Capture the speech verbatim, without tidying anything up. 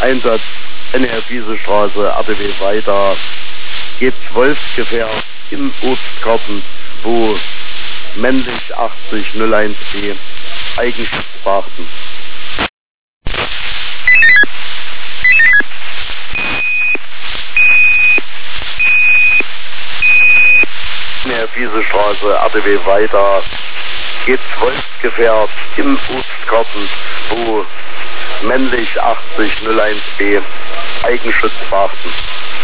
Einsatz N R Wiesestraße, R T W weiter. Geht's Wolfsgefähr im Obstgarten zwei, männlich achtzig null eins B, Eigenschutz beachten. N R Wiesestraße, R T W weiter. Geht's Wolfsgefähr im Obstgarten zwei, männlich achtzig null eins B, Eigenschutz beachten.